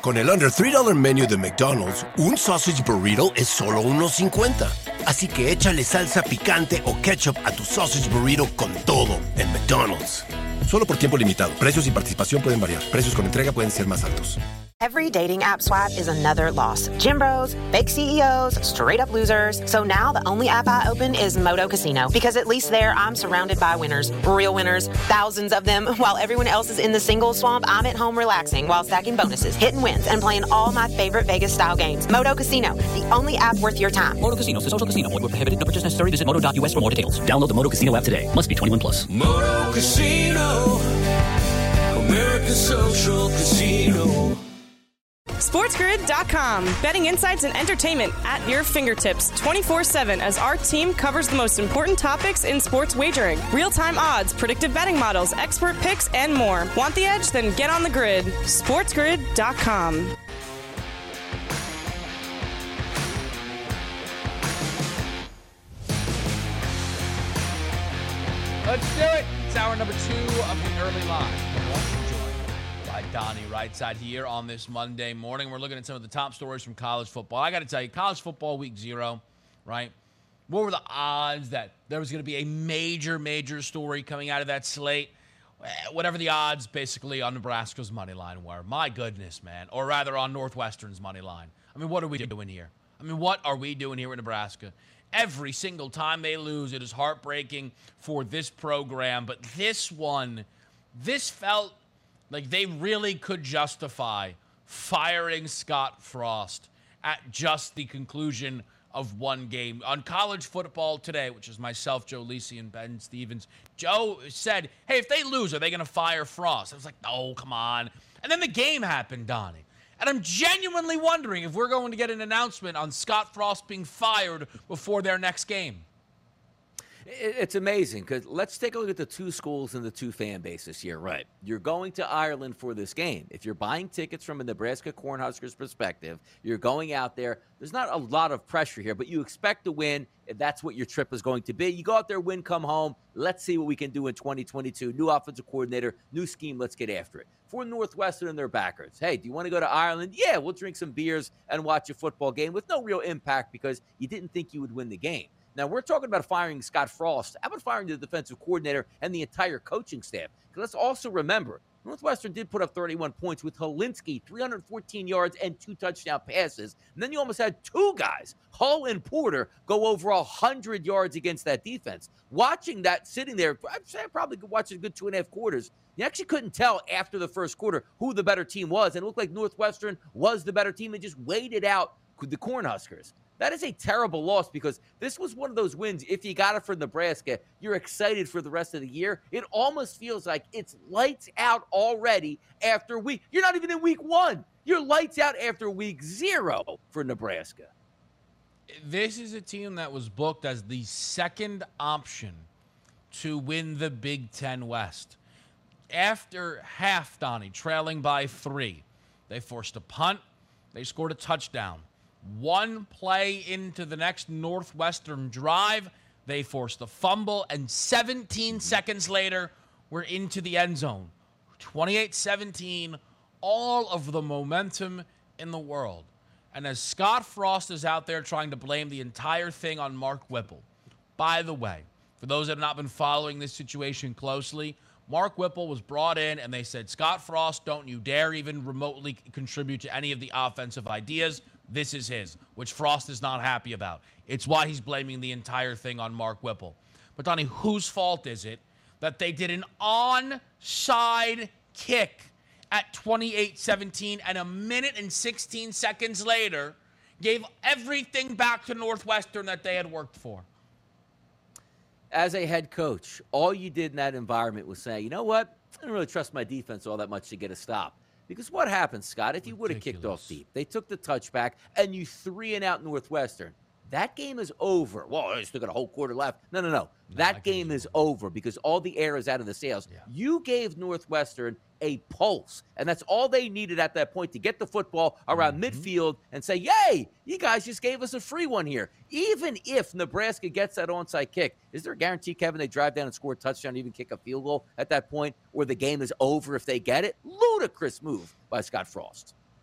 Con el Under $3 Menu de McDonald's, un sausage burrito es solo $1.50. Así que échale salsa picante o ketchup a tu sausage burrito con todo en McDonald's. Solo por tiempo limitado. Precios y participación pueden variar. Precios con entrega pueden ser más altos. Every dating app swipe is another loss. Gym bros, fake CEOs, straight up losers. So now the only app I open is Moto Casino. Because at least there, I'm surrounded by winners. Real winners. Thousands of them. While everyone else is in the single swamp, I'm at home relaxing while stacking bonuses, hitting wins, and playing all my favorite Vegas-style games. Moto Casino. The only app worth your time. Moto Casino. Social casino. Void where prohibited. No purchase necessary. Visit moto.us for more details. Download the Moto Casino app today. Must be 21 plus. Moto Casino. American Social Casino. SportsGrid.com. Betting insights and entertainment at your fingertips 24/7 as our team covers the most important topics in sports wagering. Real-time odds, predictive betting models, expert picks, and more. Want the edge? Then get on the grid. SportsGrid.com. Let's do it. It's hour number 2 of the early line. By Donnie Rightside here on this Monday morning. We're looking at some of the top stories from college football. I got to tell you, college football week 0, right? What were the odds that there was going to be a major story coming out of that slate? Whatever the odds basically on Nebraska's money line were. My goodness, man. Or rather on Northwestern's money line. I mean, what are we doing here? What are we doing here in Nebraska? Every single time they lose, it is heartbreaking for this program. But this felt like they really could justify firing Scott Frost at just the conclusion of one game. On College Football Today, which is myself, Joe Lisi, and Ben Stevens, Joe said, hey, if they lose, are they going to fire Frost? I was like, no, come on. And then the game happened, Donnie. And I'm genuinely wondering if we're going to get an announcement on Scott Frost being fired before their next game. It's amazing because let's take a look at the two schools and the two fan bases here. Right. You're going to Ireland for this game. If you're buying tickets from a Nebraska Cornhuskers perspective, you're going out there. There's not a lot of pressure here, but you expect to win. That's what your trip is going to be. You go out there, win, come home. Let's see what we can do in 2022. New offensive coordinator, new scheme. Let's get after it. For Northwestern and their backers, hey, do you want to go to Ireland? Yeah, we'll drink some beers and watch a football game with no real impact because you didn't think you would win the game. Now, we're talking about firing Scott Frost. How about firing the defensive coordinator and the entire coaching staff? Because let's also remember, Northwestern did put up 31 points with Helinski, 314 yards and 2 touchdown passes. And then you almost had 2 guys, Hull and Porter, go over 100 yards against that defense. Watching that, sitting there, I'd say I probably could watch a good 2.5 quarters. You actually couldn't tell after the first quarter who the better team was. And it looked like Northwestern was the better team and just waited out the Cornhuskers. That is a terrible loss because this was one of those wins. If you got it for Nebraska, you're excited for the rest of the year. It almost feels like it's lights out already after week. You're not even in week 1. You're lights out after week 0 for Nebraska. This is a team that was booked as the second option to win the Big Ten West. After half, Donnie, trailing by 3, they forced a punt. They scored a touchdown. One play into the next Northwestern drive, they forced a fumble, and 17 seconds later, we're into the end zone. 28-17, all of the momentum in the world. And as Scott Frost is out there trying to blame the entire thing on Mark Whipple, by the way, for those that have not been following this situation closely, Mark Whipple was brought in and they said, Scott Frost, don't you dare even remotely contribute to any of the offensive ideas. This is his, which Frost is not happy about. It's why he's blaming the entire thing on Mark Whipple. But, Donnie, whose fault is it that they did an onside kick at 28-17 and a minute and 16 seconds later gave everything back to Northwestern that they had worked for? As a head coach, all you did in that environment was say, you know what? I don't really trust my defense all that much to get a stop. Because what happened, Scott, if you would have kicked off deep, they took the touchback, and you 3-and-out Northwestern. That game is over. Well, I still got a whole quarter left. No. That game is over because all the air is out of the sails. Yeah. You gave Northwestern a pulse, and that's all they needed at that point to get the football around midfield and say, yay, you guys just gave us a free one here. Even if Nebraska gets that onside kick, is there a guarantee, Kevin, they drive down and score a touchdown, even kick a field goal at that point, or the game is over if they get it? Ludicrous move by Scott Frost.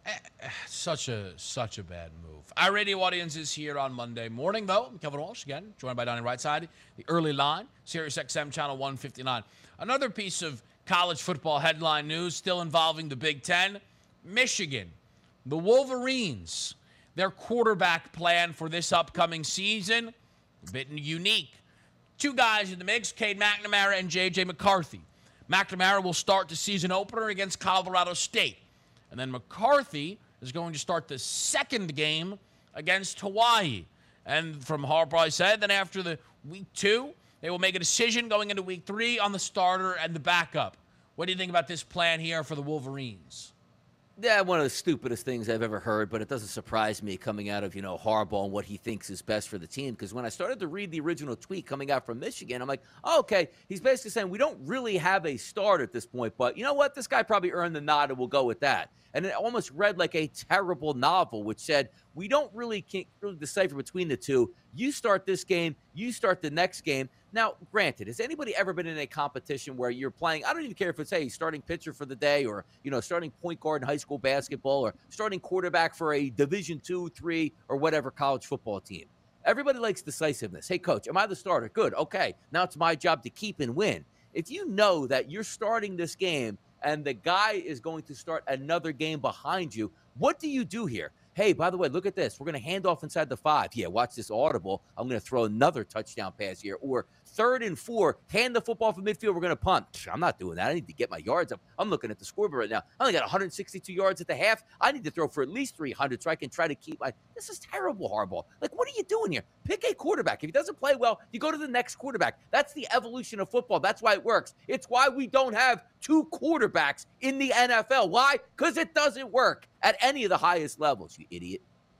Such a bad move. Our radio audience is here on Monday morning, though. I'm Kevin Walsh, again, joined by Donnie Rightside, the early line, Sirius XM Channel 159. Another piece of college football headline news still involving the Big Ten. Michigan, the Wolverines, their quarterback plan for this upcoming season, a bit unique. Two guys in the mix, Cade McNamara and J.J. McCarthy. McNamara will start the season opener against Colorado State. And then McCarthy is going to start the second game against Hawaii. And from Harbaugh said, then after the week 2, they will make a decision going into week 3 on the starter and the backup. What do you think about this plan here for the Wolverines? Yeah, one of the stupidest things I've ever heard, but it doesn't surprise me coming out of, Harbaugh and what he thinks is best for the team. Because when I started to read the original tweet coming out from Michigan, I'm like, oh, okay, he's basically saying we don't really have a starter at this point, but you know what? This guy probably earned the nod and we'll go with that. And it almost read like a terrible novel, which said, we can't really decipher between the two. You start this game, you start the next game. Now, granted, has anybody ever been in a competition where you're playing, I don't even care if it's, starting pitcher for the day or, starting point guard in high school basketball or starting quarterback for a Division II, III, or whatever college football team. Everybody likes decisiveness. Hey, coach, am I the starter? Good. Okay. Now it's my job to keep and win. If you know that you're starting this game and the guy is going to start another game behind you, what do you do here? Hey, by the way, look at this. We're going to hand off inside the 5. Yeah, watch this audible. I'm going to throw another touchdown pass here. Or 3rd and 4, hand the football from midfield. We're going to punt. I'm not doing that. I need to get my yards up. I'm looking at the scoreboard right now. I only got 162 yards at the half. I need to throw for at least 300 so I can try to keep my – this is terrible, Harbaugh. Like, what are you doing here? Pick a quarterback. If he doesn't play well, you go to the next quarterback. That's the evolution of football. That's why it works. It's why we don't have 2 quarterbacks in the NFL. Why? Because it doesn't work at any of the highest levels, you idiot.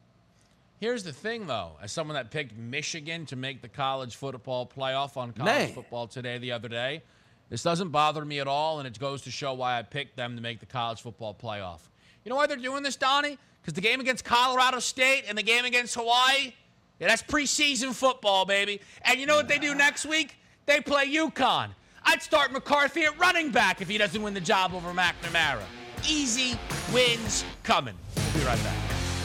Here's the thing, though. As someone that picked Michigan to make the college football playoff on College Football Today the other day, this doesn't bother me at all, and it goes to show why I picked them to make the college football playoff. You know why they're doing this, Donnie? Because the game against Colorado State and the game against Hawaii, that's preseason football, baby. And you know what they do next week? They play UConn. I'd start McCarthy at running back if he doesn't win the job over McNamara. Easy wins coming. We'll be right back.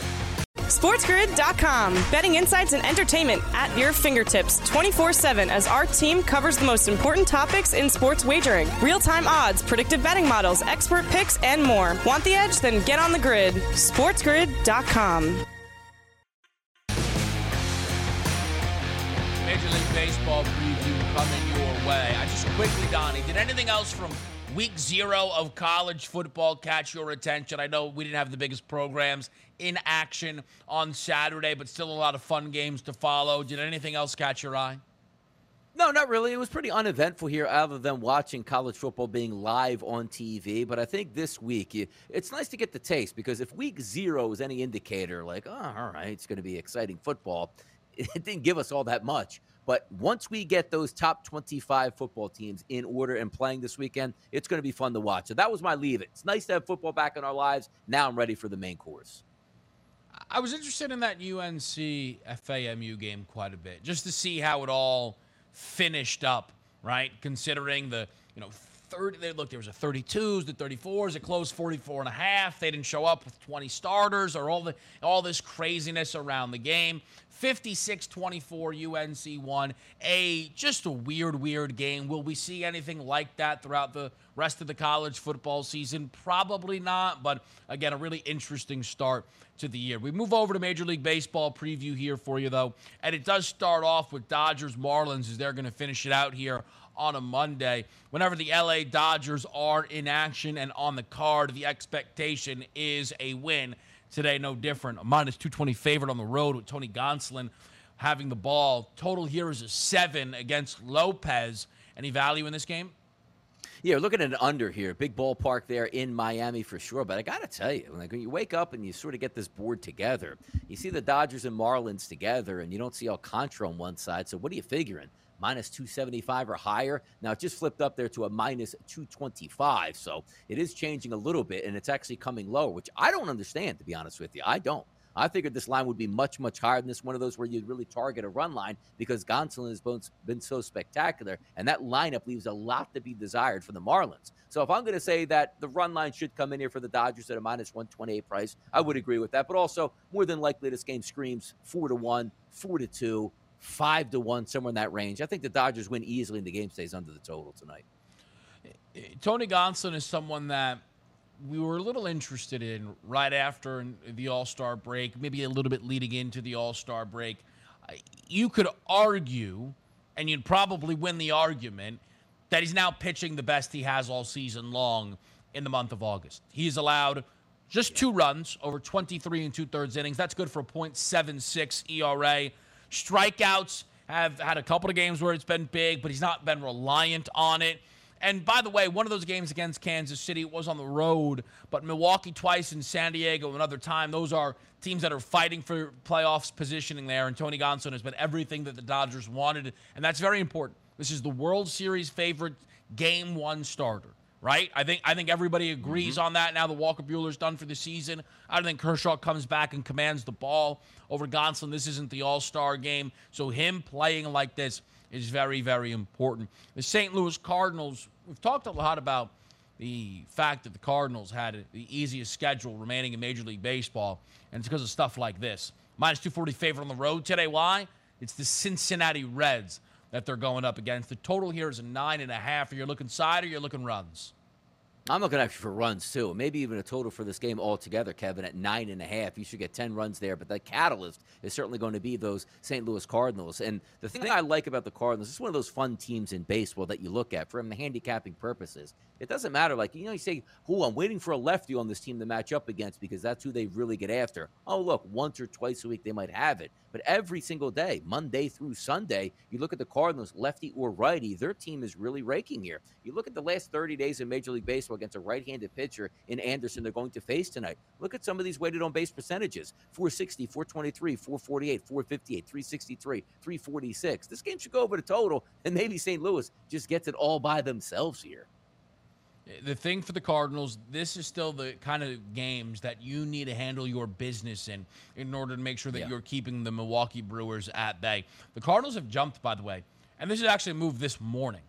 SportsGrid.com. Betting insights and entertainment at your fingertips 24/7 as our team covers the most important topics in sports wagering. Real-time odds, predictive betting models, expert picks, and more. Want the edge? Then get on the grid. SportsGrid.com. Major League Baseball preview coming your way. I just quickly, Donnie, did anything else from week 0 of college football catch your attention? I know we didn't have the biggest programs in action on Saturday, but still a lot of fun games to follow. Did anything else catch your eye? No, not really. It was pretty uneventful here other than watching college football being live on TV. But I think this week, it's nice to get the taste because if week 0 is any indicator, like, oh, all right, it's going to be exciting football, it didn't give us all that much. But once we get those top 25 football teams in order and playing this weekend, it's going to be fun to watch. So that was my leave it. It's nice to have football back in our lives. Now I'm ready for the main course. I was interested in that UNC-FAMU game quite a bit, just to see how it all finished up, right? Considering the, 30, there was a 32s, the 34s, it closed 44.5. They didn't show up with 20 starters or all this craziness around the game. 56-24 UNC won. Just a weird game. Will we see anything like that throughout the rest of the college football season? Probably not, but again, a really interesting start to the year. We move over to Major League Baseball preview here for you, though, and it does start off with Dodgers-Marlins as they're going to finish it out here on a Monday. Whenever the LA Dodgers are in action and on the card, the expectation is a win. Today, no different. A -220 favorite on the road with Tony Gonsolin having the ball. Total here is a 7 against Lopez. Any value in this game? Yeah, we're looking at an under here. Big ballpark there in Miami for sure. But I got to tell you, like when you wake up and you sort of get this board together, you see the Dodgers and Marlins together, and you don't see Alcantara on one side. So what are you figuring? -275 or higher. Now, it just flipped up there to a -225. So it is changing a little bit, and it's actually coming lower, which I don't understand, to be honest with you. I don't. I figured this line would be much, much higher than this. One of those where you'd really target a run line because Gonsolin has been so spectacular, and that lineup leaves a lot to be desired for the Marlins. So if I'm going to say that the run line should come in here for the Dodgers at a minus 128 price, I would agree with that. But also, more than likely, this game screams 4-1, 4-2, 5-1, somewhere in that range. I think the Dodgers win easily and the game stays under the total tonight. Tony Gonsolin is someone that we were a little interested in right after the All-Star break, maybe a little bit leading into the All-Star break. You could argue, and you'd probably win the argument, that he's now pitching the best he has all season long in the month of August. He's allowed just 2 runs over 23 2/3 innings. That's good for a .76 ERA. Strikeouts have had a couple of games where it's been big, but he's not been reliant on it. And by the way, one of those games against Kansas City was on the road, but Milwaukee twice and San Diego another time. Those are teams that are fighting for playoffs positioning there, and Tony Gonsolin has been everything that the Dodgers wanted, and that's very important. This is the World Series favorite Game 1 starter, right? I think everybody agrees on that. Now that Walker Buehler's done for the season, I don't think Kershaw comes back and commands the ball over Gonsolin. This isn't the All-Star game, so him playing like this is very, very important. The St. Louis Cardinals, we've talked a lot about the fact that the Cardinals had the easiest schedule remaining in Major League Baseball, and it's because of stuff like this. Minus 240 favorite on the road today. Why? It's the Cincinnati Reds that they're going up against. The total here is a 9.5. Are you looking side or you're looking runs? I'm looking actually for runs, too. Maybe even a total for this game altogether, Kevin, at 9.5. You should get 10 runs there, but the catalyst is certainly going to be those St. Louis Cardinals. And the thing I like about the Cardinals, this is one of those fun teams in baseball that you look at for handicapping purposes. It doesn't matter. Like, you say, I'm waiting for a lefty on this team to match up against because that's who they really get after. Oh, look, once or twice a week they might have it. But every single day, Monday through Sunday, you look at the Cardinals, lefty or righty, their team is really raking here. You look at the last 30 days in Major League Baseball against a right-handed pitcher in Anderson they're going to face tonight. Look at some of these weighted on base percentages. 460, 423, 448, 458, 363, 346. This game should go over the total, and maybe St. Louis just gets it all by themselves here. The thing for the Cardinals, this is still the kind of games that you need to handle your business in order to make sure that you're keeping the Milwaukee Brewers at bay. The Cardinals have jumped, by the way, and this is actually a move this morning.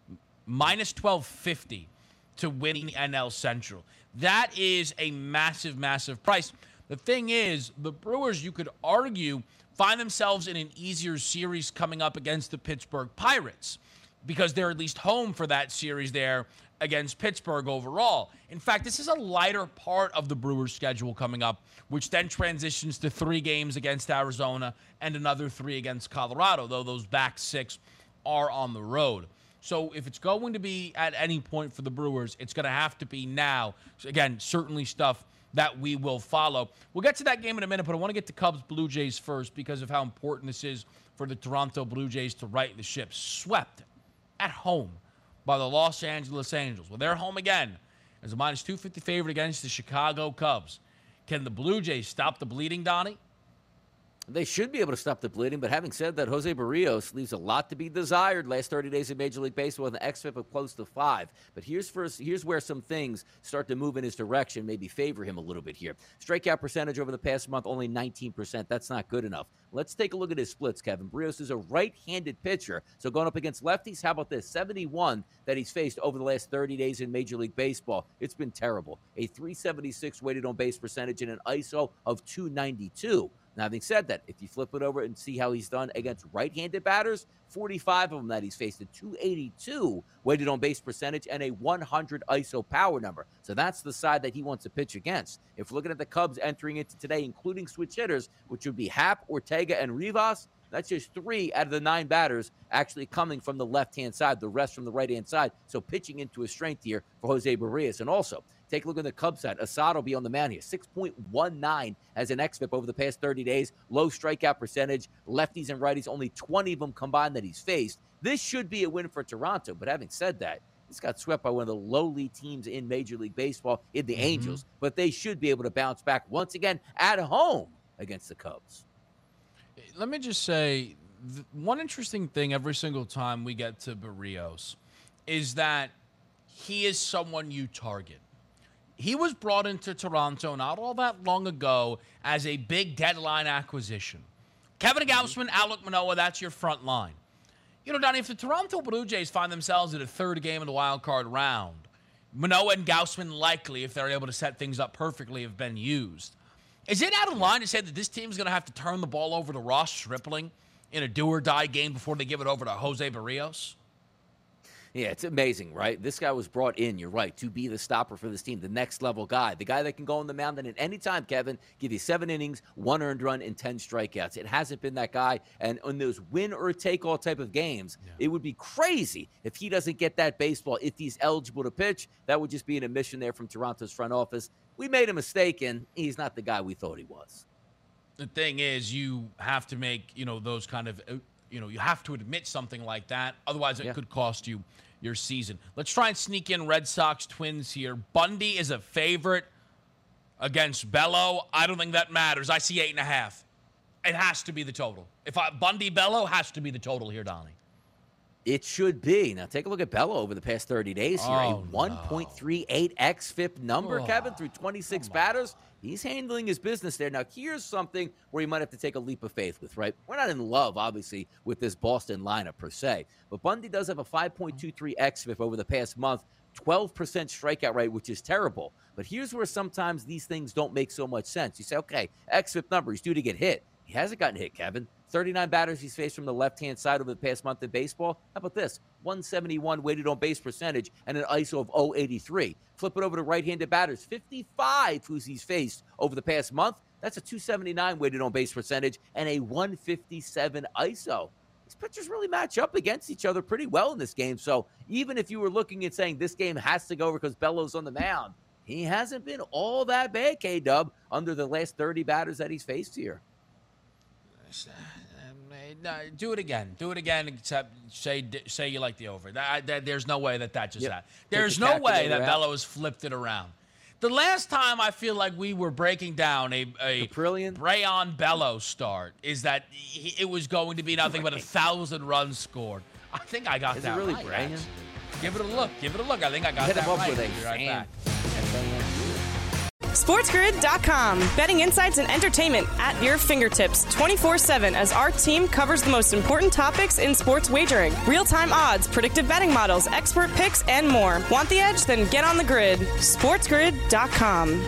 Minus 1250 to win the NL Central. That is a massive, massive price. The thing is, the Brewers, you could argue, find themselves in an easier series coming up against the Pittsburgh Pirates because they're at least home for that series there against Pittsburgh overall. In fact, this is a lighter part of the Brewers' schedule coming up, which then transitions to 3 games against Arizona and another 3 against Colorado, though those back 6 are on the road. So if it's going to be at any point for the Brewers, it's going to have to be now. So again, certainly stuff that we will follow. We'll get to that game in a minute, but I want to get to Cubs-Blue Jays first because of how important this is for the Toronto Blue Jays to right the ship. Swept at home by the Los Angeles Angels. Well, they're home again as a minus 250 favorite against the Chicago Cubs. Can the Blue Jays stop the bleeding, Donnie? They should be able to stop the bleeding, but having said that, Jose Barrios leaves a lot to be desired last 30 days in Major League Baseball with an xFIP of close to 5. But here's where some things start to move in his direction, maybe favor him a little bit here. Strikeout percentage over the past month, only 19%. That's not good enough. Let's take a look at his splits, Kevin. Barrios is a right-handed pitcher, so going up against lefties, how about this? 71 that he's faced over the last 30 days in Major League Baseball. It's been terrible. A 376 weighted on base percentage and an ISO of 292. Now, having said that, if you flip it over and see how he's done against right-handed batters, 45 of them that he's faced, a 282 weighted on base percentage and a 100 ISO power number. So that's the side that he wants to pitch against. If we're looking at the Cubs entering into today, including switch hitters, which would be Happ, Ortega, and Rivas, that's just 3 out of the 9 batters actually coming from the left-hand side, the rest from the right-hand side. So pitching into a strength here for Jose Barrios. And also, take a look at the Cubs side. Asad will be on the mound here. 6.19 as an xFIP over the past 30 days. Low strikeout percentage. Lefties and righties, only 20 of them combined that he's faced. This should be a win for Toronto. But having said that, he's got swept by one of the lowly teams in Major League Baseball in the Angels. But they should be able to bounce back once again at home against the Cubs. Let me just say, one interesting thing every single time we get to Barrios is that he is someone you target. He was brought into Toronto not all that long ago as a big deadline acquisition. Kevin Gausman, Alek Manoah, that's your front line. You know, Donnie, if the Toronto Blue Jays find themselves in a third game of the wild card round, Manoah and Gausman likely, if they're able to set things up perfectly, have been used. Is it out of line to say that this team's going to have to turn the ball over to Ross Stripling in a do-or-die game before they give it over to Jose Barrios? Yeah, it's amazing, right? This guy was brought in, you're right, to be the stopper for this team, the next level guy, the guy that can go on the mound and at any time, Kevin, give you 7 innings, 1 earned run, and 10 strikeouts. It hasn't been that guy. And in those win-or-take-all type of games, it would be crazy if he doesn't get that baseball, if he's eligible to pitch. That would just be an admission there from Toronto's front office. We made a mistake, and he's not the guy we thought he was. The thing is, you have to make, those kind of, you have to admit something like that. Otherwise, it could cost you your season. Let's try and sneak in Red Sox Twins here. Bundy is a favorite against Bello. I don't think that matters. I see 8.5. It has to be the total. Bundy Bello has to be the total here, Donnie. It should be. Now, take a look at Bello over the past 30 days here. A 1.38 xFIP number, Kevin, through 26 batters. He's handling his business there. Now, here's something where you might have to take a leap of faith with, right? We're not in love, obviously, with this Boston lineup per se. But Bundy does have a 5.23 xFIP over the past month, 12% strikeout rate, which is terrible. But here's where sometimes these things don't make so much sense. You say, okay, xFIP number, he's due to get hit. He hasn't gotten hit, Kevin. 39 batters he's faced from the left-hand side over the past month in baseball. How about this? 171 weighted on base percentage and an ISO of 083. Flip it over to right-handed batters. 55 who's he's faced over the past month. That's a 279 weighted on base percentage and a 157 ISO. These pitchers really match up against each other pretty well in this game. So even if you were looking and saying this game has to go over because Bello's on the mound, he hasn't been all that bad, K-Dub, under the last 30 batters that he's faced here. No, do it again. Do it again, except say you like the over. There's no way that just happened. There's no way that Bello has flipped it around. The last time I feel like we were breaking down a Brayan Bello start is that it was going to be nothing but 1,000 runs scored. I think I got that really right. Brayan? Give it a look. Give it a look. I think I got that right. Hit him up with a fan. SportsGrid.com. Betting insights and entertainment at your fingertips 24/7 as our team covers the most important topics in sports wagering. Real-time odds, predictive betting models, expert picks, and more. Want the edge? Then get on the grid. SportsGrid.com.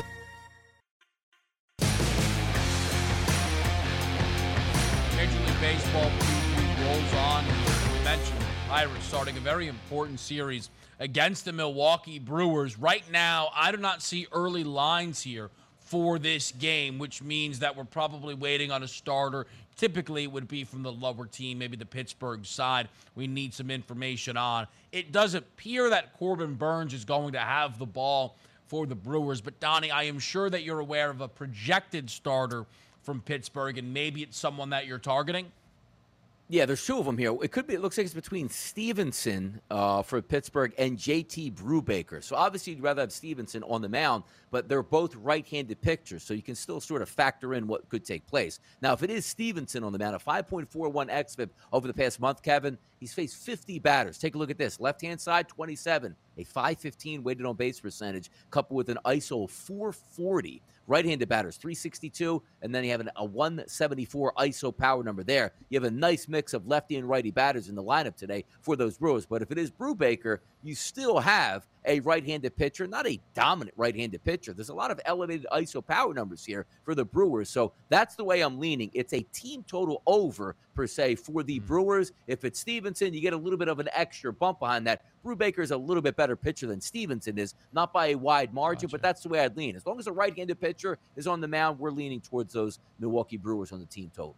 Major League Baseball preview rolls on. We mentioned the Pirates starting a very important series against the Milwaukee Brewers. Right now, I do not see early lines here for this game, which means that we're probably waiting on a starter. Typically, it would be from the lower team, maybe the Pittsburgh side. We need some information on. It does appear that Corbin Burnes is going to have the ball for the Brewers. But, Donnie, I am sure that you're aware of a projected starter from Pittsburgh, and maybe it's someone that you're targeting. Yeah, there's 2 of them here. It looks like it's between Stevenson for Pittsburgh and JT Brubaker. So obviously you'd rather have Stevenson on the mound, but they're both right-handed pitchers, so you can still sort of factor in what could take place. Now, if it is Stevenson on the mound, a 5.41 xFIP over the past month, Kevin, he's faced 50 batters. Take a look at this. Left-hand side, 27, a 515 weighted on base percentage, coupled with an ISO of 440. Right-handed batters, 362, and then you have a 174 ISO power number there. You have a nice mix of lefty and righty batters in the lineup today for those Brewers. But if it is Brubaker, you still have a right-handed pitcher, not a dominant right-handed pitcher. There's a lot of elevated ISO power numbers here for the Brewers. So that's the way I'm leaning. It's a team total over, per se, for the Brewers. If it's Stevenson, you get a little bit of an extra bump behind that. Brubaker is a little bit better pitcher than Stevenson is, not by a wide margin, but that's the way I'd lean. As long as a right-handed pitcher is on the mound, we're leaning towards those Milwaukee Brewers on the team total.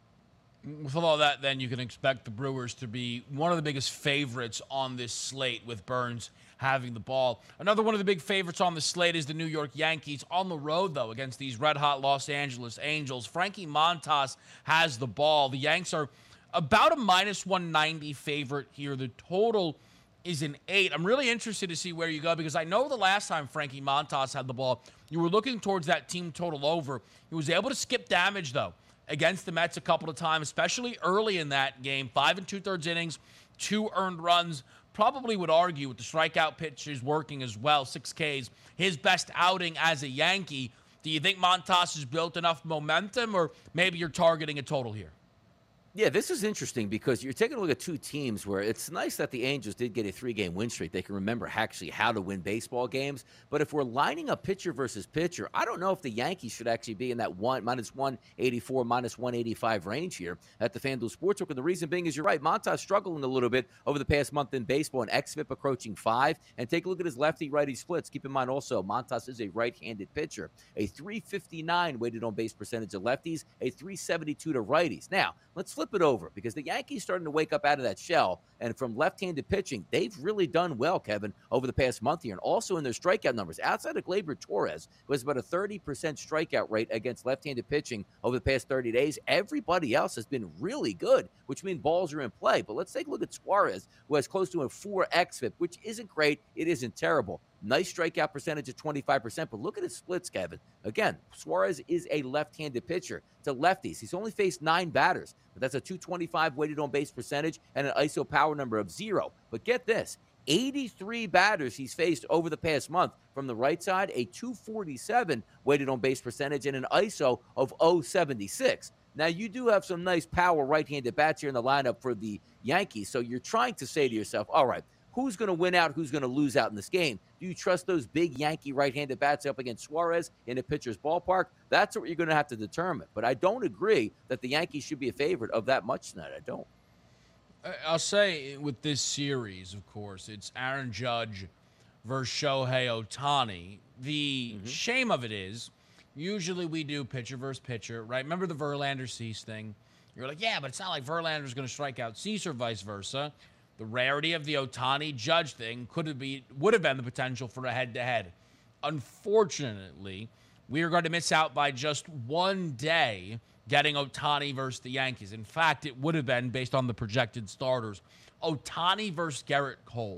With all that, then, you can expect the Brewers to be one of the biggest favorites on this slate with Burnes having the ball. Another one of the big favorites on the slate is the New York Yankees. On the road, though, against these red-hot Los Angeles Angels, Frankie Montas has the ball. The Yanks are about a minus 190 favorite here. The total is an 8. I'm really interested to see where you go because I know the last time Frankie Montas had the ball, you were looking towards that team total over. He was able to skip damage, though, against the Mets a couple of times, especially early in that game. 5 2/3 innings, 2 earned runs, probably would argue with the strikeout pitches working as well, 6 Ks, his best outing as a Yankee. Do you think Montas has built enough momentum, or maybe you're targeting a total here? Yeah, this is interesting because you're taking a look at two teams where it's nice that the Angels did get a 3-game win streak. They can remember actually how to win baseball games. But if we're lining up pitcher versus pitcher, I don't know if the Yankees should actually be in that minus 184, minus 185 range here at the FanDuel Sportsbook. And the reason being is you're right. Montas struggling a little bit over the past month in baseball, an xFIP approaching 5. And take a look at his lefty-righty splits. Keep in mind also, Montas is a right-handed pitcher. A 359 weighted on base percentage of lefties, a 372 to righties. Now, let's flip it over because the Yankees starting to wake up out of that shell, and from left-handed pitching, they've really done well, Kevin, over the past month here, and also in their strikeout numbers. Outside of Gleyber Torres, who has about a 30% strikeout rate against left-handed pitching over the past 30 days, everybody else has been really good, which means balls are in play. But let's take a look at Suarez, who has close to a 4 xFIP, which isn't great. It isn't terrible. Nice strikeout percentage of 25%, but look at his splits, Kevin. Again, Suarez is a left-handed pitcher to lefties. He's only faced 9 batters, but that's a 225 weighted on base percentage and an ISO power number of 0. But get this, 83 batters he's faced over the past month. From the right side, a 247 weighted on base percentage and an ISO of 076. Now, you do have some nice power right-handed bats here in the lineup for the Yankees, so you're trying to say to yourself, all right, who's going to win out? Who's going to lose out in this game? Do you trust those big Yankee right-handed bats up against Suarez in a pitcher's ballpark? That's what you're going to have to determine. But I don't agree that the Yankees should be a favorite of that much tonight. I don't. I'll say with this series, of course, it's Aaron Judge versus Shohei Ohtani. The shame of it is, usually we do pitcher versus pitcher, right? Remember the Verlander Cease thing? You're like, yeah, but it's not like Verlander's going to strike out Cease or vice versa. The rarity of the Ohtani Judge thing would have been the potential for a head-to-head. Unfortunately, we are going to miss out by just one day getting Ohtani versus the Yankees. In fact, it would have been, based on the projected starters, Ohtani versus Garrett Cole.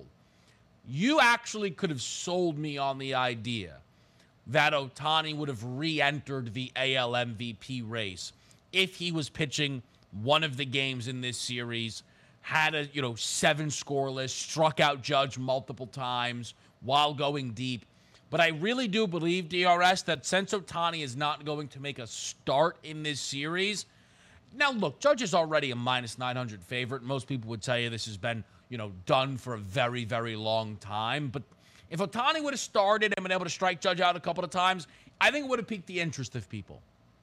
You actually could have sold me on the idea that Ohtani would have re-entered the AL MVP race if he was pitching one of the games in this series, had a 7 scoreless, struck out Judge multiple times while going deep. But I really do believe, DRS, that since Ohtani is not going to make a start in this series, now look, Judge is already a minus 900 favorite. Most people would tell you this has been, done for a very, very long time. But if Ohtani would have started and been able to strike Judge out a couple of times, I think it would have piqued the interest of people.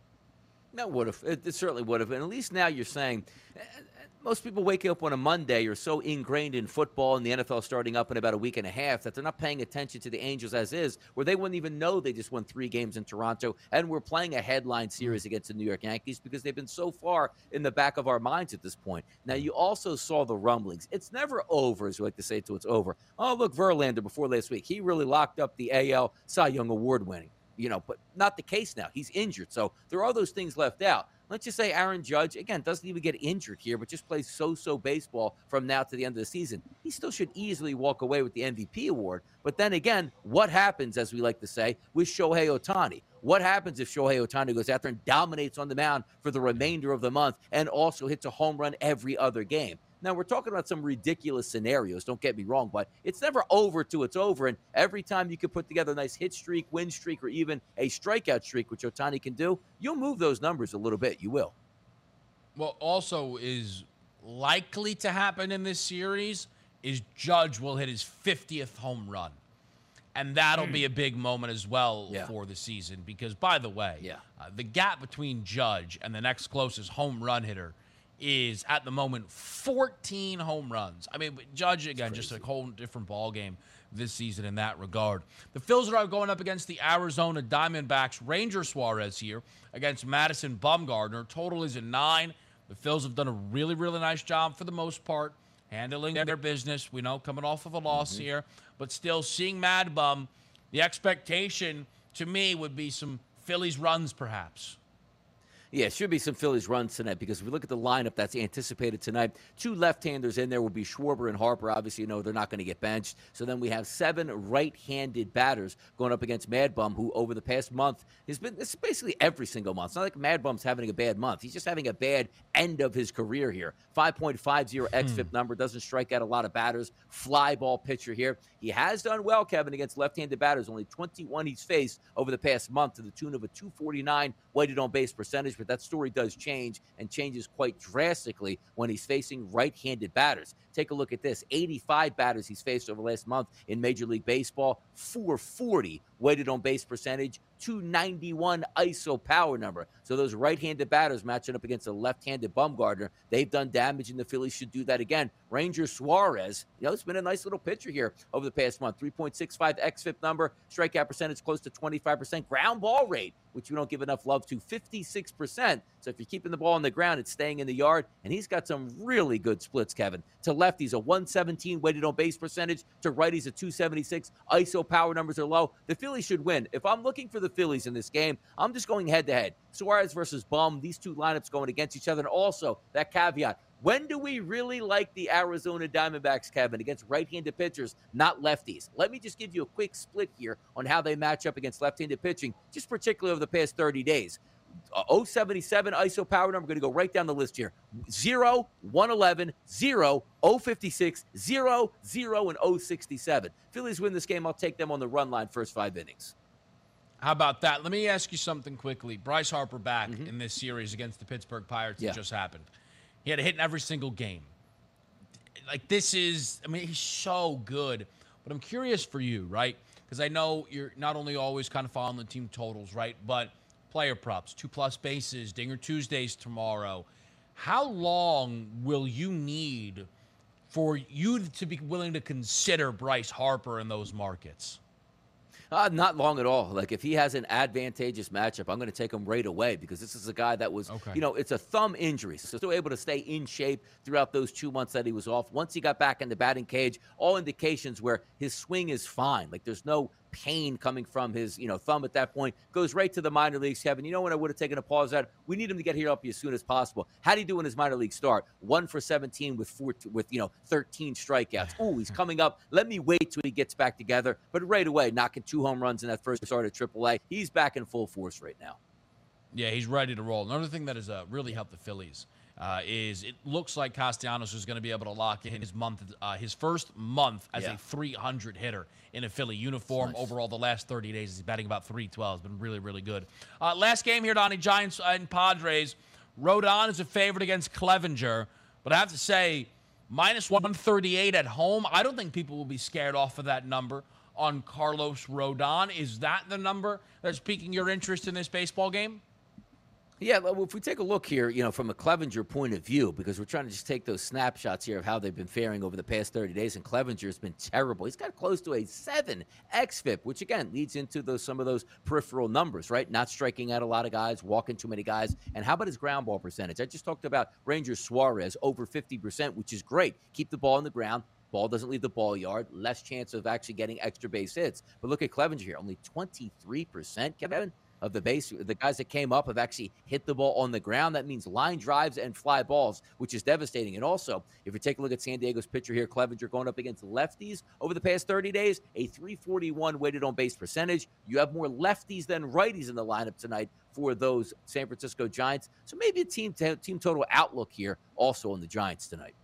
That would have. It certainly would have. And at least now you're saying, most people waking up on a Monday are so ingrained in football and the NFL starting up in about a week and a half that they're not paying attention to the Angels as is, where they wouldn't even know they just won 3 games in Toronto and we're playing a headline series against the New York Yankees because they've been so far in the back of our minds at this point. Now, you also saw the rumblings. It's never over, as we like to say, till it's over. Oh, look, Verlander before last week. He really locked up the AL Cy Young Award winning. But not the case now. He's injured. So there are those things left out. Let's just say Aaron Judge, again, doesn't even get injured here, but just plays so-so baseball from now to the end of the season. He still should easily walk away with the MVP award. But then again, what happens, as we like to say, with Shohei Ohtani? What happens if Shohei Ohtani goes out there and dominates on the mound for the remainder of the month and also hits a home run every other game? Now, we're talking about some ridiculous scenarios, don't get me wrong, but it's never over till it's over. And every time you can put together a nice hit streak, win streak, or even a strikeout streak, which Ohtani can do, you'll move those numbers a little bit. You will. Well, also is likely to happen in this series is Judge will hit his 50th home run. And that'll be a big moment as well for the season because, by the way, the gap between Judge and the next closest home run hitter is at the moment 14 home runs. I mean, Judge, again, just a whole different ball game this season in that regard. The Phils are going up against the Arizona Diamondbacks. Ranger Suarez here against Madison Bumgarner. Total is a 9. The Phils have done a really, really nice job for the most part, handling their business. We know coming off of a loss here, but still seeing Mad Bum, the expectation to me would be some Phillies runs perhaps. Yeah, it should be some Phillies runs tonight because if we look at the lineup that's anticipated tonight, 2 left-handers in there will be Schwarber and Harper. Obviously, they're not going to get benched. So then we have 7 right-handed batters going up against Mad Bum, who over the past month has been, this is basically every single month. It's not like Mad Bum's having a bad month. He's just having a bad end of his career here. 5.50 xFIP number, doesn't strike out a lot of batters. Fly ball pitcher here. He has done well, Kevin, against left-handed batters. Only 21 he's faced over the past month to the tune of a 249 weighted on base percentage. But that story does change and changes quite drastically when he's facing right-handed batters. Take a look at this. 85 batters he's faced over the last month in Major League Baseball. 440 weighted on base percentage. 291 ISO power number. So those right-handed batters matching up against a left-handed Bumgarner, they've done damage, and the Phillies should do that again. Ranger Suarez, it's been a nice little pitcher here over the past month. 3.65 xFIP number, strikeout percentage close to 25%, ground ball rate, which we don't give enough love to, 56%. So if you're keeping the ball on the ground, it's staying in the yard, and he's got some really good splits, Kevin. To lefties, a 117 weighted on base percentage. To righties, a 276. ISO power numbers are low. The Phillies should win. If I'm looking for the Phillies in this game, I'm just going head-to-head. Suarez versus Bum, these two lineups going against each other. And also, that caveat, when do we really like the Arizona Diamondbacks, Kevin, against right-handed pitchers, not lefties? Let me just give you a quick split here on how they match up against left-handed pitching, just particularly over the past 30 days. 077 ISO power number, going to go right down the list here. 0, 111, 0, 056, 0, 0, and 067. Phillies win this game. I'll take them on the run line first 5 innings. How about that? Let me ask you something quickly. Bryce Harper back in this series against the Pittsburgh Pirates that just happened. He had a hit in every single game. He's so good. But I'm curious for you, right? Because I know you're not only always kind of following the team totals, right? But player props, 2+ bases, Dinger Tuesdays tomorrow. How long will you need for you to be willing to consider Bryce Harper in those markets? Not long at all. If he has an advantageous matchup, I'm going to take him right away because this is a guy that was, it's a thumb injury. So still able to stay in shape throughout those 2 months that he was off. Once he got back in the batting cage, all indications where his swing is fine. There's no pain coming from his, thumb at that point. Goes right to the minor leagues, Kevin. When I would have taken a pause at, we need him to get here up as soon as possible. How'd he do in his minor league start? 1 for 17 with 13 strikeouts. Oh, he's coming up. Let me wait till he gets back together. But right away, knocking 2 home runs in that first start at AAA. He's back in full force right now. Yeah, he's ready to roll. Another thing that has really helped the Phillies is it looks like Castellanos is going to be able to lock in his first month as a 300 hitter in a Philly uniform. Nice. Overall, the last 30 days, he's batting about 312. It's been really, really good. Last game here, Donnie, Giants and Padres. Rodon is a favorite against Clevenger, but I have to say, minus 138 at home. I don't think people will be scared off of that number on Carlos Rodon. Is that the number that's piquing your interest in this baseball game? Yeah, well, if we take a look here, from a Clevenger point of view, because we're trying to just take those snapshots here of how they've been faring over the past 30 days, and Clevenger's been terrible. He's got close to a 7 xFIP, which, again, leads into some of those peripheral numbers, right? Not striking out a lot of guys, walking too many guys. And how about his ground ball percentage? I just talked about Ranger Suarez, over 50%, which is great. Keep the ball on the ground. Ball doesn't leave the ball yard. Less chance of actually getting extra base hits. But look at Clevenger here. Only 23%, Kevin, of the guys that came up have actually hit the ball on the ground. That means line drives and fly balls, which is devastating. And also, if you take a look at San Diego's pitcher here, Clevenger going up against lefties over the past 30 days, a 341 weighted on base percentage. You have more lefties than righties in the lineup tonight for those San Francisco Giants. So maybe a team total outlook here also on the Giants tonight.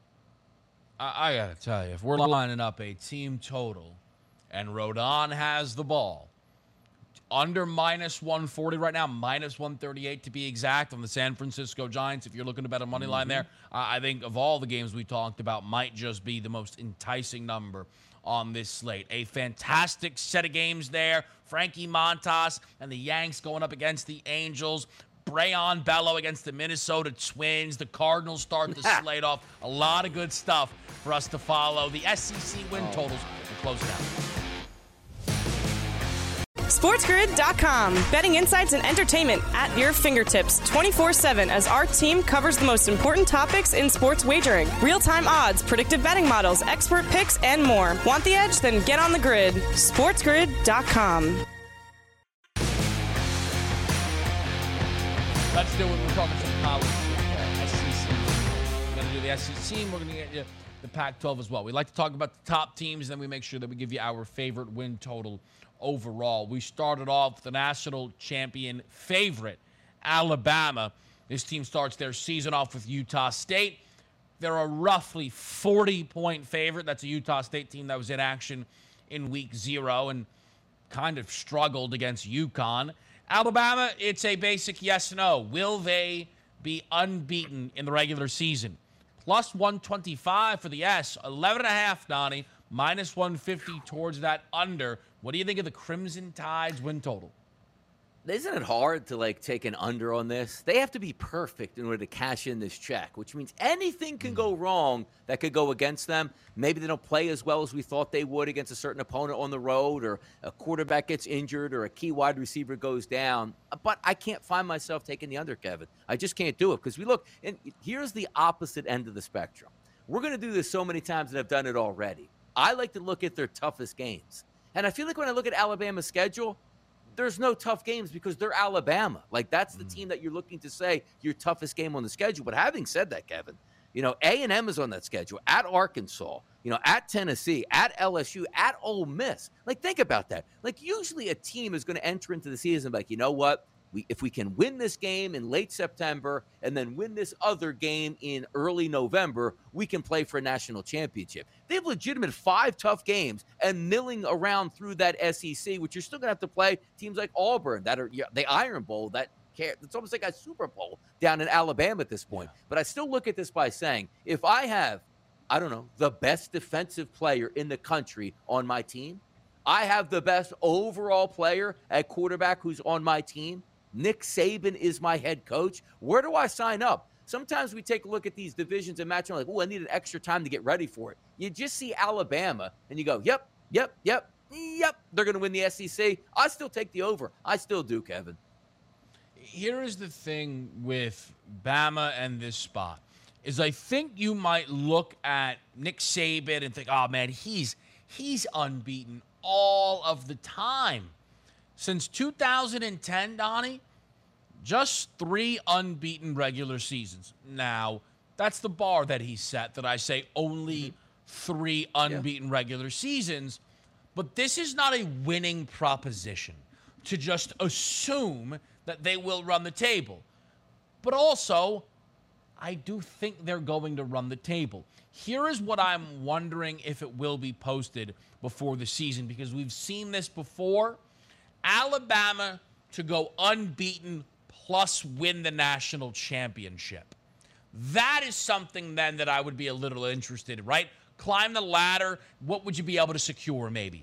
I got to tell you, if we're lining up a team total and Rodon has the ball, under minus 140 right now, minus 138 to be exact on the San Francisco Giants. If you're looking to bet a money line there, I think of all the games we talked about, might just be the most enticing number on this slate. A fantastic set of games there. Frankie Montas and the Yanks going up against the Angels. Brayan Bello against the Minnesota Twins. The Cardinals start the slate off. A lot of good stuff for us to follow. The SEC win totals will close it out. SportsGrid.com. Betting insights and entertainment at your fingertips 24/7 as our team covers the most important topics in sports wagering. Real-time odds, predictive betting models, expert picks, and more. Want the edge? Then get on the grid. SportsGrid.com. Let's do it. We're talking some college football, SEC. We're going to do the SEC, and we're going to get you the Pac-12 as well. We like to talk about the top teams, and then we make sure that we give you our favorite win total overall. We started off with the national champion favorite, Alabama. This team starts their season off with Utah State. They're a roughly 40-point favorite. That's a Utah State team that was in action in week 0 and kind of struggled against UConn. Alabama, it's a basic yes/no. Will they be unbeaten in the regular season? Plus 125 for the S, 11.5, Donnie, minus 150 towards that under. What do you think of the Crimson Tide's win total? Isn't it hard to take an under on this? They have to be perfect in order to cash in this check, which means anything can go wrong that could go against them. Maybe they don't play as well as we thought they would against a certain opponent on the road, or a quarterback gets injured, or a key wide receiver goes down. But I can't find myself taking the under, Kevin. I just can't do it, because we look, and here's the opposite end of the spectrum. We're going to do this so many times, and I've done it already. I like to look at their toughest games. And I feel like when I look at Alabama's schedule, there's no tough games because they're Alabama. That's the team that you're looking to say your toughest game on the schedule. But having said that, Kevin, A&M is on that schedule, at Arkansas, at Tennessee, at LSU, at Ole Miss. Think about that. Usually a team is going to enter into the season you know what? If we can win this game in late September and then win this other game in early November, we can play for a national championship. They have legitimate 5 tough games and milling around through that SEC, which you're still going to have to play teams like Auburn, that are the Iron Bowl, it's almost like a Super Bowl down in Alabama at this point. But I still look at this by saying, if I have, the best defensive player in the country on my team, I have the best overall player at quarterback who's on my team, Nick Saban is my head coach, where do I sign up? Sometimes we take a look at these divisions and match, and I need an extra time to get ready for it. You just see Alabama, and you go, yep, they're going to win the SEC. I still take the over. I still do, Kevin. Here is the thing with Bama and this spot, is I think you might look at Nick Saban and think, oh, man, he's unbeaten all of the time. Since 2010, Donnie, just 3 unbeaten regular seasons. Now, that's the bar that he set, that I say only 3 unbeaten regular seasons. But this is not a winning proposition to just assume that they will run the table. But also, I do think they're going to run the table. Here is what I'm wondering if it will be posted before the season, because we've seen this before. Alabama to go unbeaten plus win the national championship. That is something then that I would be a little interested in, right? Climb the ladder. What would you be able to secure maybe?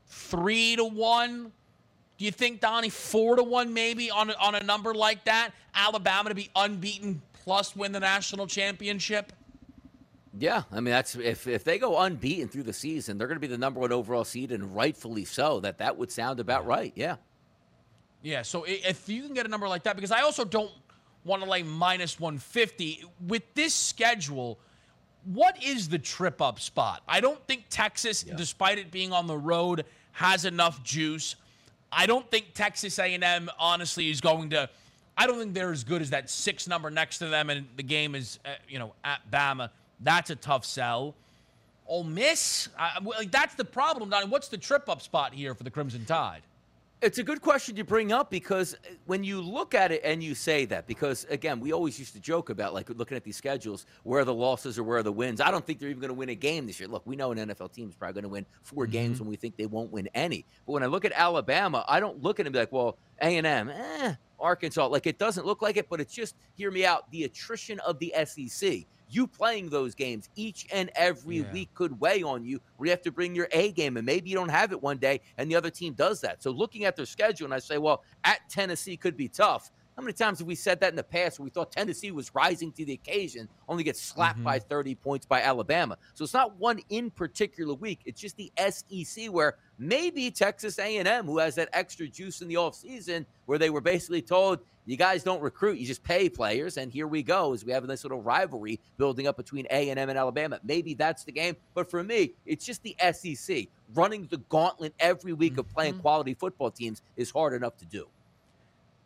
3-1? Do you think, Donnie, 4-1 maybe on a number like that? Alabama to be unbeaten plus win the national championship? Yeah, that's if they go unbeaten through the season, they're going to be the number 1 overall seed, and rightfully so. That would sound about right. Yeah. Yeah. So if you can get a number like that, because I also don't want to lay minus 150 with this schedule. What is the trip up spot? I don't think Texas, despite it being on the road, has enough juice. I don't think Texas A&M honestly is going to. I don't think they're as good as that 6 number next to them, and the game is at Bama. That's a tough sell. Ole Miss, that's the problem, Donnie. What's the trip-up spot here for the Crimson Tide? It's a good question you bring up, because when you look at it and you say that, because, again, we always used to joke about, looking at these schedules, where are the losses or where are the wins. I don't think they're even going to win a game this year. Look, we know an NFL team is probably going to win 4 games when we think they won't win any. But when I look at Alabama, I don't look at them and be like, well, A&M, Arkansas. It doesn't look like it, but it's just, hear me out, the attrition of the SEC. You playing those games each and every week could weigh on you, where you have to bring your A game, and maybe you don't have it one day, and the other team does that. So looking at their schedule, and I say, well, at Tennessee could be tough. How many times have we said that in the past, where we thought Tennessee was rising to the occasion, only gets slapped by 30 points by Alabama? So it's not one in particular week. It's just the SEC, where maybe Texas A&M, who has that extra juice in the offseason, where they were basically told, you guys don't recruit, you just pay players. And here we go, as we have this little rivalry building up between A&M and Alabama. Maybe that's the game. But for me, it's just the SEC. Running the gauntlet every week of playing quality football teams is hard enough to do.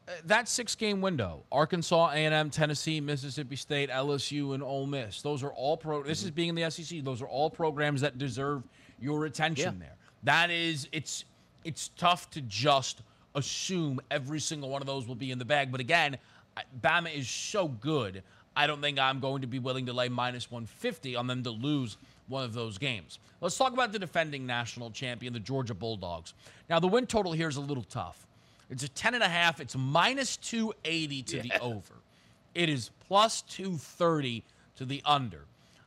that 6-game window, Arkansas, A&M, Tennessee, Mississippi State, LSU, and Ole Miss, those are all this is being in the SEC. Those are all programs that deserve your attention there. That is, it's tough to just assume every single one of those will be in the bag. But again, Bama is so good, I don't think I'm going to be willing to lay minus 150 on them to lose one of those games. Let's talk about the defending national champion, the Georgia Bulldogs. Now, the win total here is a little tough. It's a 10.5. It's minus 280 to the over. It is plus 230 to the under.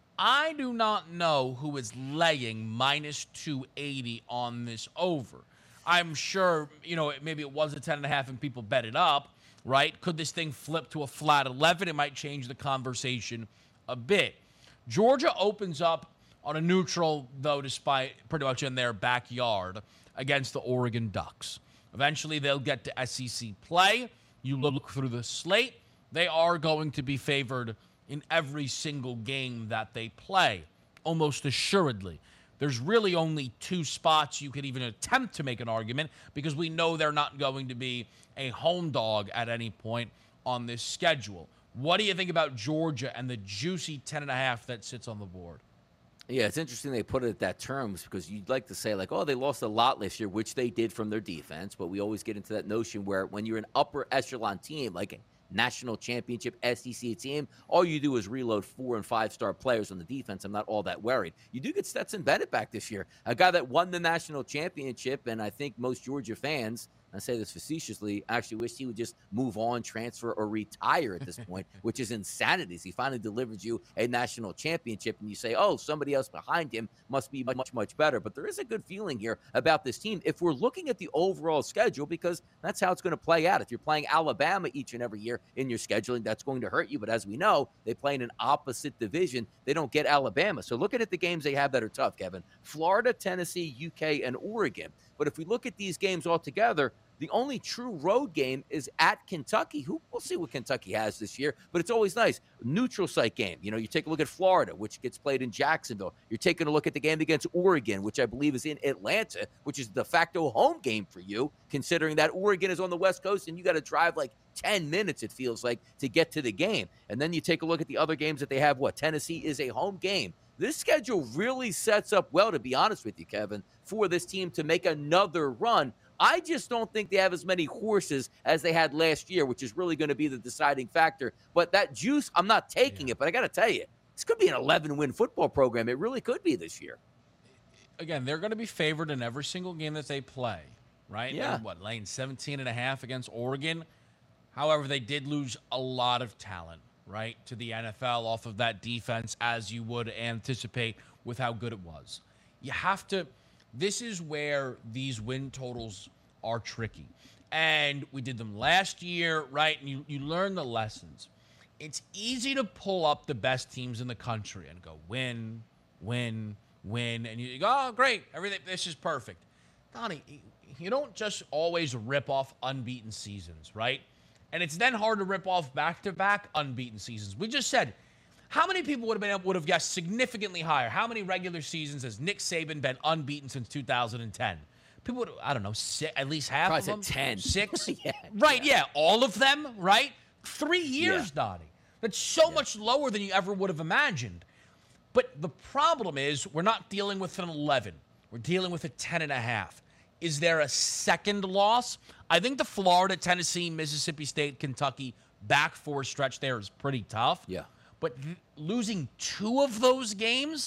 I do not know who is laying minus 280 on this over. I'm sure, maybe it was a 10.5 and people bet it up, right? Could this thing flip to a flat 11? It might change the conversation a bit. Georgia opens up on a neutral, though, despite pretty much in their backyard against the Oregon Ducks. Eventually, they'll get to SEC play. You look through the slate. They are going to be favored in every single game that they play, almost assuredly. There's really only 2 spots you could even attempt to make an argument because we know they're not going to be a home dog at any point on this schedule. What do you think about Georgia and the juicy 10.5 that sits on the board? Yeah, it's interesting they put it at that terms because you'd like to say, they lost a lot last year, which they did from their defense. But we always get into that notion where when you're an upper echelon team, like a national championship SEC team, all you do is reload 4- and 5-star players on the defense. I'm not all that worried. You do get Stetson Bennett back this year, a guy that won the national championship, and I think most Georgia fans, I say this facetiously, actually wish he would just move on, transfer, or retire at this point, which is insanity. He finally delivers you a national championship, and you say, oh, somebody else behind him must be much, much better. But there is a good feeling here about this team if we're looking at the overall schedule, because that's how it's going to play out. If you're playing Alabama each and every year in your scheduling, that's going to hurt you. But as we know, they play in an opposite division. They don't get Alabama. So looking at the games they have that are tough, Kevin, Florida, Tennessee, UK, and Oregon. But if we look at these games all together, the only true road game is at Kentucky, who we'll see what Kentucky has this year, but it's always nice. Neutral site game. You take a look at Florida, which gets played in Jacksonville. You're taking a look at the game against Oregon, which I believe is in Atlanta, which is de facto home game for you, considering that Oregon is on the West Coast and you got to drive 10 minutes, it feels like, to get to the game. And then you take a look at the other games that they have. Tennessee is a home game. This schedule really sets up well, to be honest with you, Kevin, for this team to make another run. I just don't think they have as many horses as they had last year, which is really going to be the deciding factor. But that juice, I'm not taking it. But I got to tell you, this could be an 11-win football program. It really could be this year. Again, they're going to be favored in every single game that they play, right? Yeah. They're, laying 17.5 against Oregon. However, they did lose a lot of talent, right, to the NFL off of that defense, as you would anticipate with how good it was. You have to – this is where these win totals are tricky. And we did them last year, right, and you learn the lessons. It's easy to pull up the best teams in the country and go win, win, win, and you go, oh, great, everything, this is perfect. Donnie, you don't just always rip off unbeaten seasons, right? And it's then hard to rip off back-to-back unbeaten seasons. We just said, how many people would have guessed significantly higher? How many regular seasons has Nick Saban been unbeaten since 2010? People would, I don't know, at least half probably of them? 10. 6? Yeah. Right, yeah. All of them, right? 3 years, Donnie. That's so much lower than you ever would have imagined. But the problem is we're not dealing with an 11. We're dealing with a 10.5. Is there a second loss? I think the Florida, Tennessee, Mississippi State, Kentucky back four stretch there is pretty tough. Yeah. But losing 2 of those games,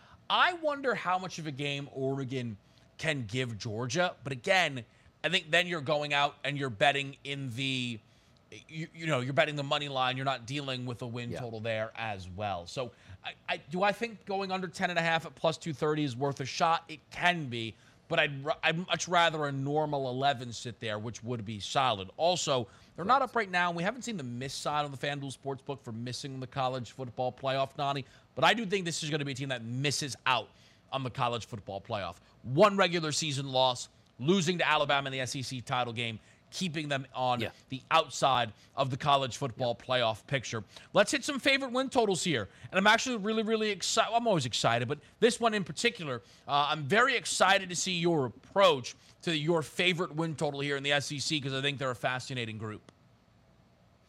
I wonder how much of a game Oregon can give Georgia. But again, I think then you're going out and you're betting in the, you're betting the money line. You're not dealing with a win total there as well. So do I think going under 10.5 at plus 230 is worth a shot? It can be. But I'd much rather a normal 11 sit there, which would be solid. Also, they're not up right now. We haven't seen the miss side on the FanDuel Sportsbook for missing the college football playoff, Donnie. But I do think this is going to be a team that misses out on the college football playoff. 1 regular season loss, losing to Alabama in the SEC title game, keeping them on the outside of the college football playoff picture. Let's hit some favorite win totals here. And I'm actually really, really excited. I'm always excited, but this one in particular, I'm very excited to see your approach to your favorite win total here in the SEC because I think they're a fascinating group.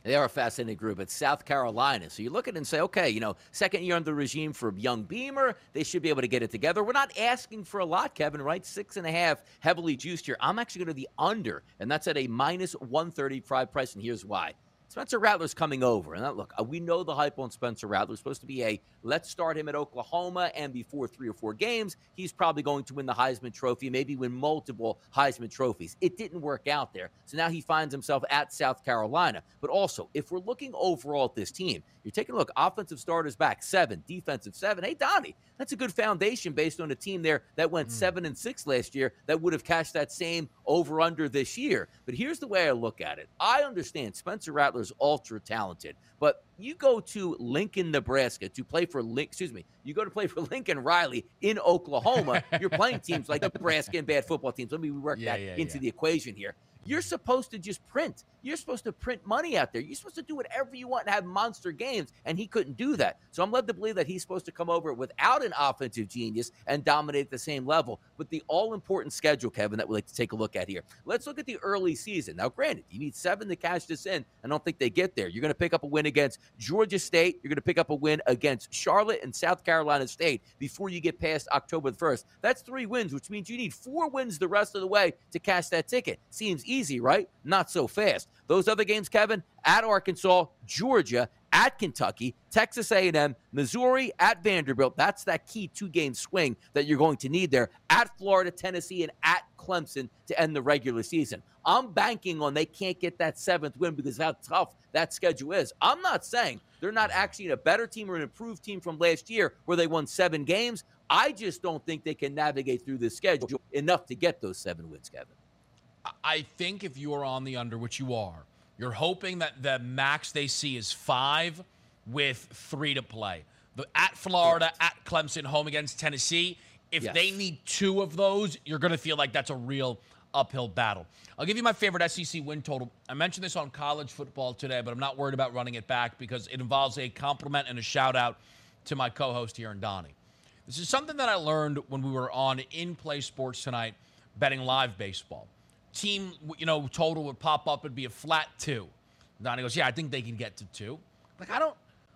They are a fascinating group. It's South Carolina. So you look at it and say, okay, second year under the regime for young Beamer, they should be able to get it together. We're not asking for a lot, Kevin, right? 6.5, heavily juiced here. I'm actually going to the under, and that's at a minus 135 price, and here's why. Spencer Rattler's coming over. And look, we know the hype on Spencer Rattler. It's supposed to be let's start him at Oklahoma, and before 3 or 4 games, he's probably going to win the Heisman Trophy, maybe win multiple Heisman Trophies. It didn't work out there. So now he finds himself at South Carolina. But also, if we're looking overall at this team, you're taking a look, offensive starters back 7, defensive 7. Hey, Donnie, that's a good foundation based on a team there that went 7-6 last year that would have cashed that same over-under this year. But here's the way I look at it. I understand Spencer Rattler's ultra talented, but you go to Lincoln, Nebraska to play for you go to play for Lincoln Riley in Oklahoma. You're playing teams like Nebraska and bad football teams. Let me work that into the equation here. You're supposed to just print. You're supposed to print money out there. You're supposed to do whatever you want and have monster games, and he couldn't do that. So I'm led to believe that he's supposed to come over without an offensive genius and dominate at the same level. But the all-important schedule, Kevin, that we'd like to take a look at here. Let's look at the early season. Now, granted, you need 7 to cash this in. I don't think they get there. You're going to pick up a win against Georgia State. You're going to pick up a win against Charlotte and South Carolina State before you get past October 1st. That's 3 wins, which means you need 4 wins the rest of the way to cash that ticket. Seems easy, right? Not so fast. Those other games, Kevin, at Arkansas, Georgia, at Kentucky, Texas A&M, Missouri, at Vanderbilt. That's that key 2-game swing that you're going to need there. At Florida, Tennessee, and at Clemson to end the regular season. I'm banking on they can't get that 7th win because of how tough that schedule is. I'm not saying they're not actually a better team or an improved team from last year where they won 7 games. I just don't think they can navigate through this schedule enough to get those 7 wins, Kevin. I think if you are on the under, which you are, you're hoping that the max they see is 5 with 3 to play. At Florida, at Clemson, home against Tennessee. If they need 2 of those, you're going to feel like that's a real uphill battle. I'll give you my favorite SEC win total. I mentioned this on college football today, but I'm not worried about running it back because it involves a compliment and a shout-out to my co-host here in Donnie. This is something that I learned when we were on In Play Sports tonight, betting live baseball. Team, total would pop up and be a flat 2. Donnie goes, yeah, I think they can get to 2. Like, they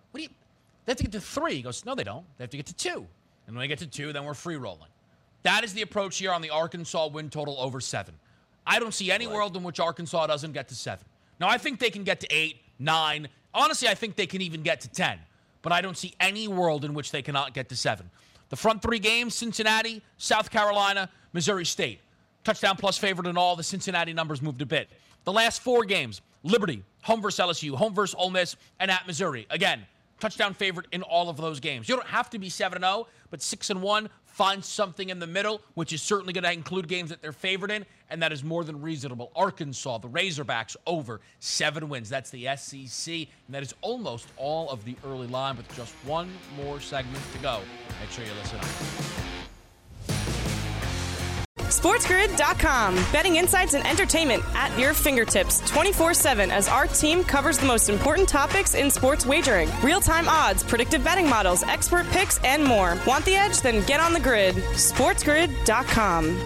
have to get to 3. He goes, no, they don't. They have to get to 2. And when they get to 2, then we're free rolling. That is the approach here on the Arkansas win total over 7. I don't see any world in which Arkansas doesn't get to 7. Now, I think they can get to 8, 9. Honestly, I think they can even get to 10. But I don't see any world in which they cannot get to 7. The front 3 games, Cincinnati, South Carolina, Missouri State. Touchdown plus favorite in all. The Cincinnati numbers moved a bit. The last 4 games, Liberty, home versus LSU, home versus Ole Miss, and at Missouri. Again, touchdown favorite in all of those games. You don't have to be 7-0, but 6-1, find something in the middle, which is certainly going to include games that they're favored in, and that is more than reasonable. Arkansas, the Razorbacks, over 7 wins. That's the SEC, and that is almost all of the early line, with just one more segment to go. Make sure you listen up. SportsGrid.com. Betting insights and entertainment at your fingertips 24/7 as our team covers the most important topics in sports wagering. Real-time odds, predictive betting models, expert picks, and more. Want the edge? Then get on the grid. SportsGrid.com.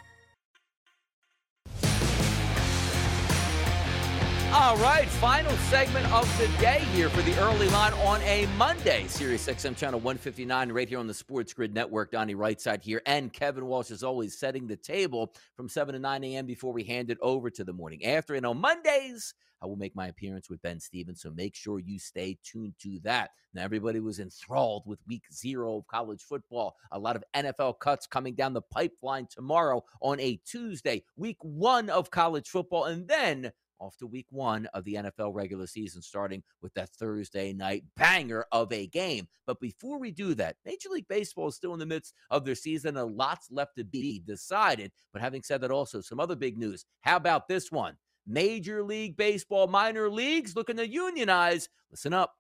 All right, final segment of the day here for the early line on a Monday. Sirius XM channel 159 right here on the Sports Grid Network. Donnie Rightside here, and Kevin Walsh is always setting the table from 7 to 9 a.m. before we hand it over to the morning after. And on Mondays, I will make my appearance with Ben Stevens, so make sure you stay tuned to that. Now, everybody was enthralled with week 0 of college football. A lot of NFL cuts coming down the pipeline tomorrow on a Tuesday. Week 1 of college football, and then off to week 1 of the NFL regular season, starting with that Thursday night banger of a game. But before we do that, Major League Baseball is still in the midst of their season, and lots left to be decided. But having said that, also some other big news. How about this one? Major League Baseball minor leagues looking to unionize. Listen up.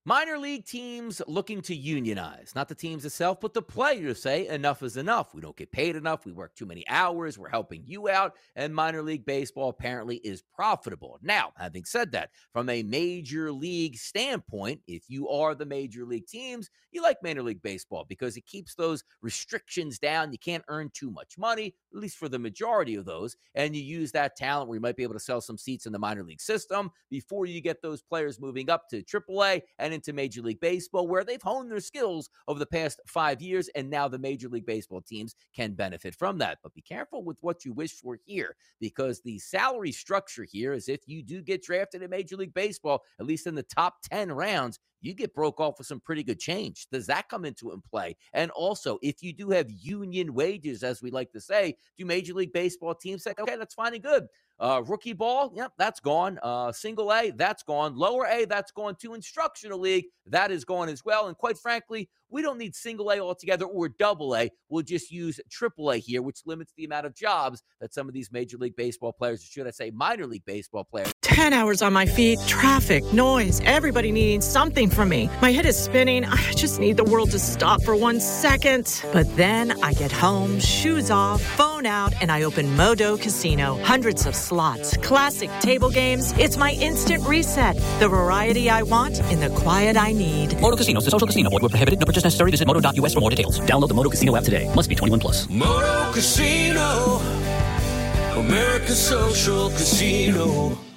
Minor league teams looking to unionize, not the teams itself, but the players say enough is enough. We don't get paid enough. We work too many hours. We're helping you out. And minor league baseball apparently is profitable. Now, having said that, from a major league standpoint, if you are the major league teams, you like minor league baseball because it keeps those restrictions down. You can't earn too much money, at least for the majority of those. And you use that talent where you might be able to sell some seats in the minor league system before you get those players moving up to AAA and into Major League Baseball, where they've honed their skills over the past 5 years, and now the Major League Baseball teams can benefit from that. But be careful with what you wish for here, because the salary structure here is if you do get drafted in Major League Baseball, at least in the top 10 rounds, you get broke off with some pretty good change. Does that come into play? And also, if you do have union wages, as we like to say, do Major League Baseball teams say, okay, that's fine and good. Rookie ball, yep, that's gone. Single A, that's gone. Lower A, that's gone too. Instructional league, that is gone as well. And quite frankly, we don't need single A altogether or double A. We'll just use triple A here, which limits the amount of jobs that some of these Major League Baseball players, or should I say minor league baseball players. 10 hours on my feet, traffic, noise, everybody needing something from me. My head is spinning. I just need the world to stop for 1 second. But then I get home, shoes off, phone out, and I open Modo Casino. Hundreds of slots, classic table games. It's my instant reset. The variety I want in the quiet I need. Modo Casino is a social casino. Void where prohibited. No purchase necessary. Visit Modo.us for more details. Download the Modo Casino app today. Must be 21 plus. Moto Casino, America's social casino.